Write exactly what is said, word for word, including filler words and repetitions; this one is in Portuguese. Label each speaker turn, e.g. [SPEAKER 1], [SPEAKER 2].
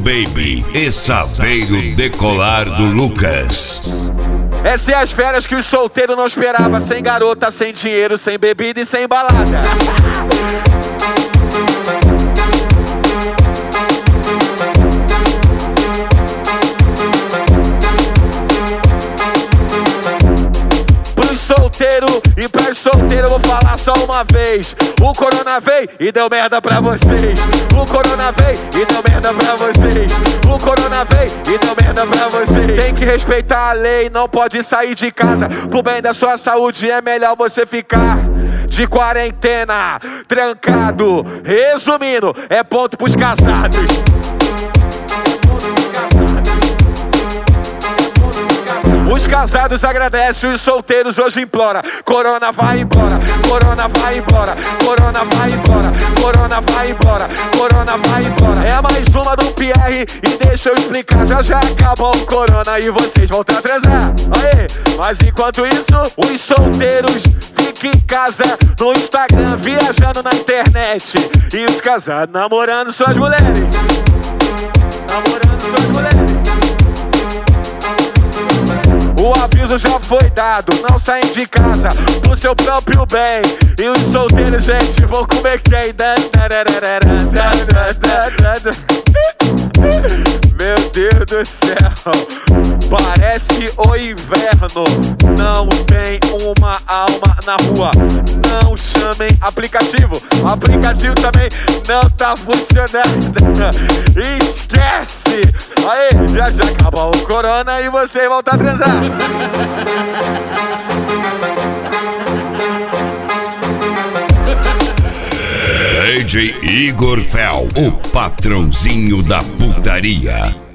[SPEAKER 1] Baby e Saveiro Decolar do Lucas.
[SPEAKER 2] Essas é as férias que o solteiro não esperava. Sem garota, sem dinheiro, sem bebida e sem balada. Solteiro e pra solteiro eu vou falar só uma vez. O corona veio e deu merda pra vocês. O corona veio e deu merda pra vocês. O corona veio e deu merda pra vocês. Tem que respeitar a lei, não pode sair de casa. Pro bem da sua saúde é melhor você ficar de quarentena, trancado. Resumindo, é ponto pros casados. Os casados agradecem, os solteiros hoje implora. Corona vai embora, corona vai embora, corona vai embora, corona vai embora, corona vai embora. É mais uma do Pierre e deixa eu explicar. Já já acabou o corona e vocês voltam a transar. Aê, mas enquanto isso, os solteiros ficam em casa, no Instagram, viajando na internet. E os casados namorando suas mulheres. Namorando suas mulheres. O aviso já foi dado, não saem de casa pro seu próprio bem. E os solteiros, gente, vão comer quem? Meu Deus do céu, parece o inverno. Não tem uma alma na rua. Não chamem aplicativo, o aplicativo também não tá funcionando. Esquece. Aí, já já acabou o corona e você volta a transar.
[SPEAKER 1] D J Igor Fel, o patrãozinho da putaria.